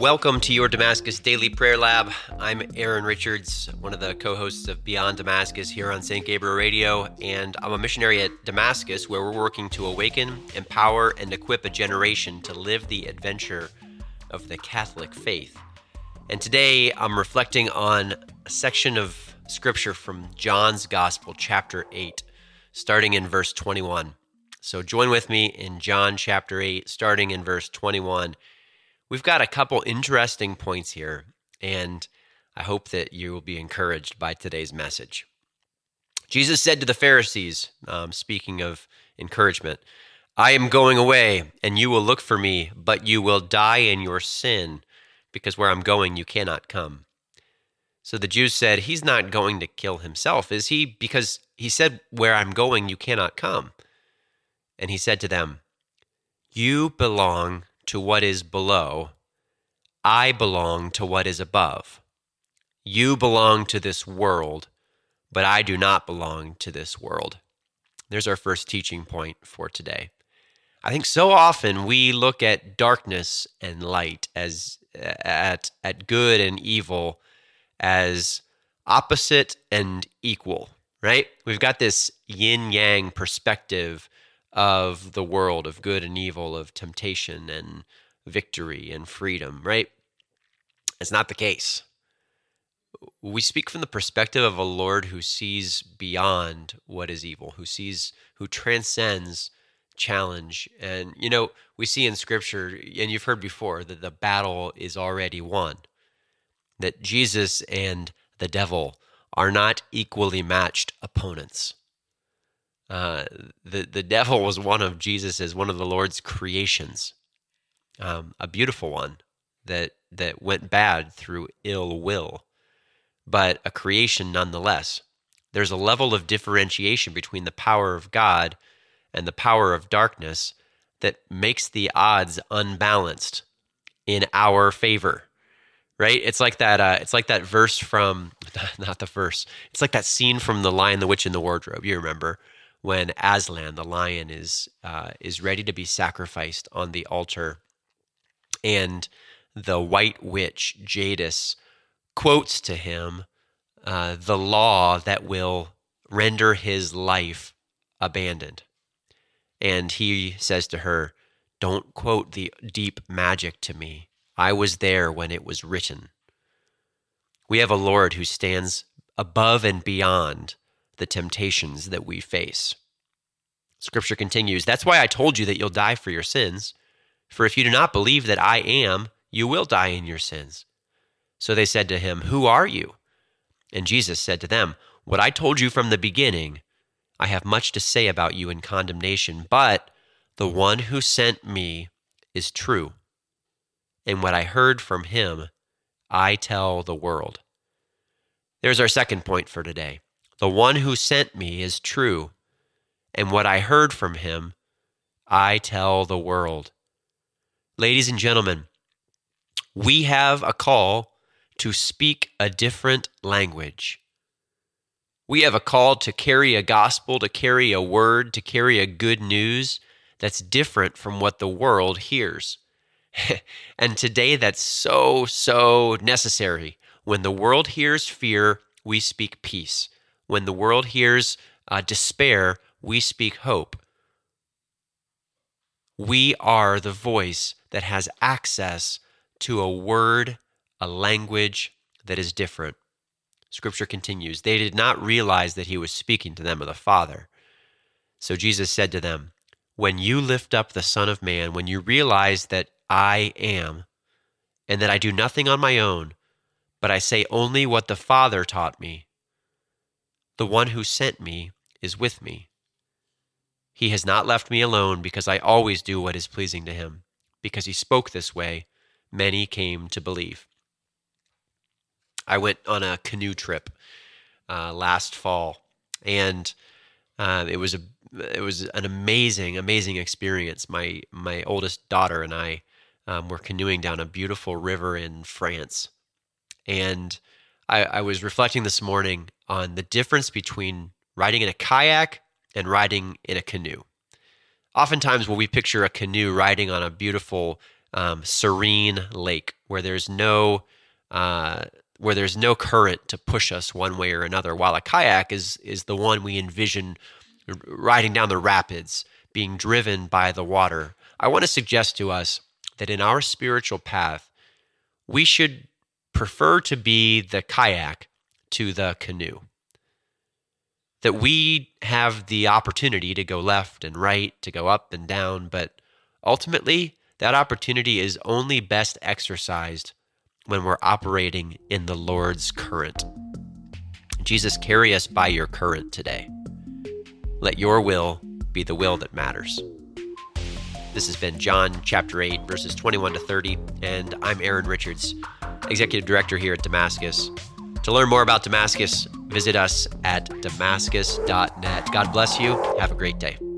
Welcome to your Damascus Daily Prayer Lab. I'm Aaron Richards, one of the co-hosts of Beyond Damascus here on St. Gabriel Radio, and I'm a missionary at Damascus where we're working to awaken, empower, and equip a generation to live the adventure of the Catholic faith. And today I'm reflecting on a section of scripture from John's Gospel, chapter 8, starting in verse 21. So join with me in John chapter 8, starting in verse 21. We've got a couple interesting points here, and I hope that you will be encouraged by today's message. Jesus said to the Pharisees, speaking of encouragement, "I am going away, and you will look for me, but you will die in your sin, because where I'm going, you cannot come." So the Jews said, "He's not going to kill himself, is he? Because he said, 'Where I'm going, you cannot come.'" And he said to them, "You belong to what is below. I belong to what is above. You belong to this world, but I do not belong to this world." There's our first teaching point for today. I think so often we look at darkness and light as at good and evil as opposite and equal, right? We've got this yin-yang perspective of the world, of good and evil, of temptation and victory and freedom, right? It's not the case. We speak from the perspective of a Lord who sees beyond what is evil, who transcends challenge. And, we see in Scripture, and you've heard before, that the battle is already won, that Jesus and the devil are not equally matched opponents. The devil was one of the Lord's creations, a beautiful one that went bad through ill will, but a creation nonetheless. There's a level of differentiation between the power of God and the power of darkness that makes the odds unbalanced in our favor, right? It's like that. It's like that verse from not the verse. It's like that scene from The Lion, the Witch, and the Wardrobe. You remember when Aslan, the lion, is ready to be sacrificed on the altar, and the white witch Jadis quotes to him the law that will render his life abandoned. And he says to her, "Don't quote the deep magic to me. I was there when it was written." We have a Lord who stands above and beyond the temptations that we face. Scripture continues, "That's why I told you that you'll die for your sins. For if you do not believe that I am, you will die in your sins." So they said to him, "Who are you?" And Jesus said to them, "What I told you from the beginning. I have much to say about you in condemnation, but the one who sent me is true. And what I heard from him, I tell the world." There's our second point for today. The one who sent me is true. And what I heard from him, I tell the world. Ladies and gentlemen, we have a call to speak a different language. We have a call to carry a gospel, to carry a word, to carry a good news that's different from what the world hears. And today that's so necessary. When the world hears fear, we speak peace. When the world hears despair, we speak hope. We are the voice that has access to a word, a language that is different. Scripture continues, "They did not realize that he was speaking to them of the Father. So Jesus said to them, 'When you lift up the Son of Man, when you realize that I am, and that I do nothing on my own, but I say only what the Father taught me, the one who sent me is with me. He has not left me alone because I always do what is pleasing to him. Because he spoke this way, many came to believe.'" I went on a canoe trip last fall, and it was an amazing experience. My oldest daughter and I were canoeing down a beautiful river in France, and I was reflecting this morning on the difference between riding in a kayak and riding in a canoe. Oftentimes when we picture a canoe riding on a beautiful serene lake where there's no current to push us one way or another, while a kayak is the one we envision riding down the rapids, being driven by the water. I want to suggest to us that in our spiritual path, we should prefer to be the kayak to the canoe. That we have the opportunity to go left and right, to go up and down, but ultimately, that opportunity is only best exercised when we're operating in the Lord's current. Jesus, carry us by your current today. Let your will be the will that matters. This has been John chapter 8, verses 21 to 30, and I'm Aaron Richards, Executive Director here at Damascus. To learn more about Damascus, visit us at damascus.net. God bless you. Have a great day.